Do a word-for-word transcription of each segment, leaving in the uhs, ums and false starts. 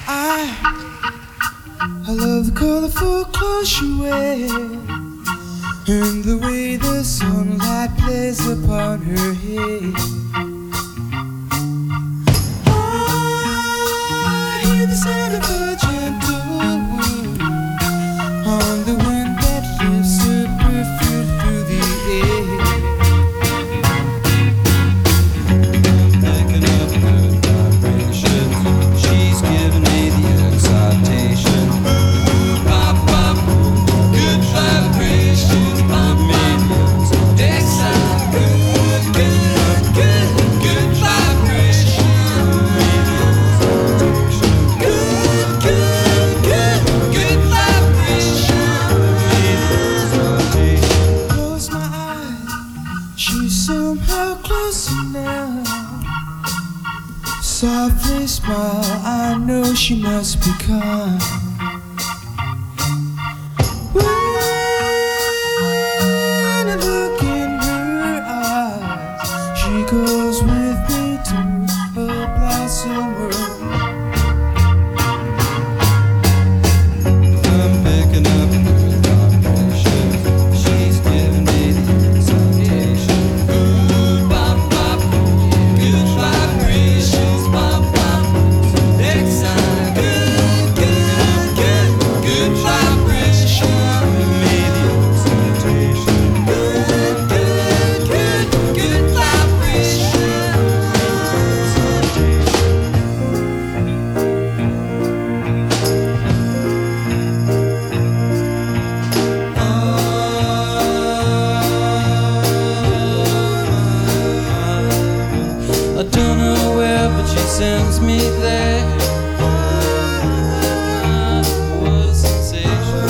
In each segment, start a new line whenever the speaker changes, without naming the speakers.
I, I love the colorful clothes you wear and the way the sunlight plays upon her head. I hear the sound of a gentle wind on the wind that lifts her perfume through the air. I'm picking up good vibrations. She's giving me the excitation. Ooh, pop, pop, good vibrations. Pop, millions, excite. Good, good, good, good vibrations. Millions, good, good, good, good vibrations. Millions, close my eyes. She's somehow closer now. Softly smile, I know she must be kind. When I look in her eyes, she goes with me to a blossom world. I'm picking up good vibrations. She's giving me the excitation. Ooh, pop, pop, good vibrations. Pop, pop, excite. Good, good, good, good vibration. Immediate excitation. Good, good, good, good vibration. I don't know where, but she sends me there. What a sensation.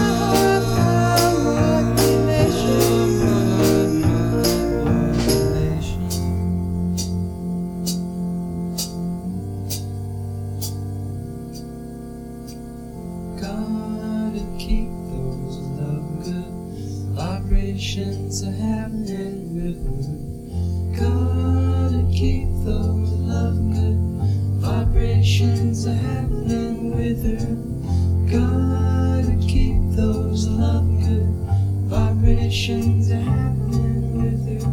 Gotta keep those love good vibrations are happening with me. Gotta keep those love good vibrations are happening with her. Gotta keep those love good vibrations are happening with her.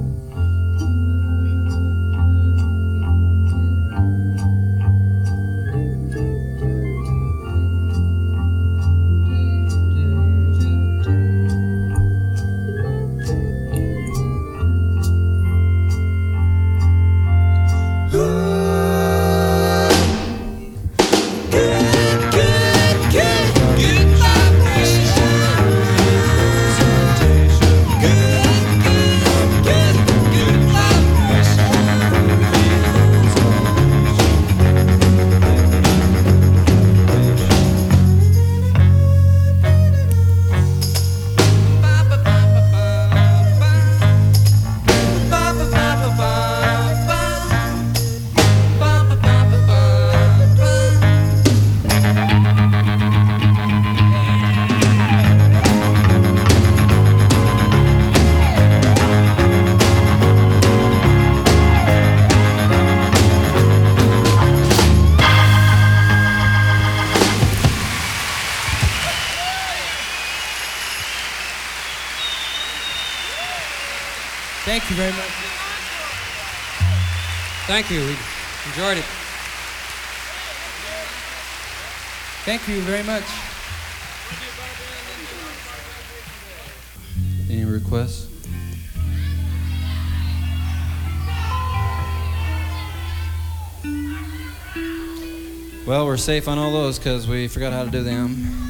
Thank you very much.
Thank you. We enjoyed it.
Thank you very much.
Any requests? Well, we're safe on all those because we forgot how to do them.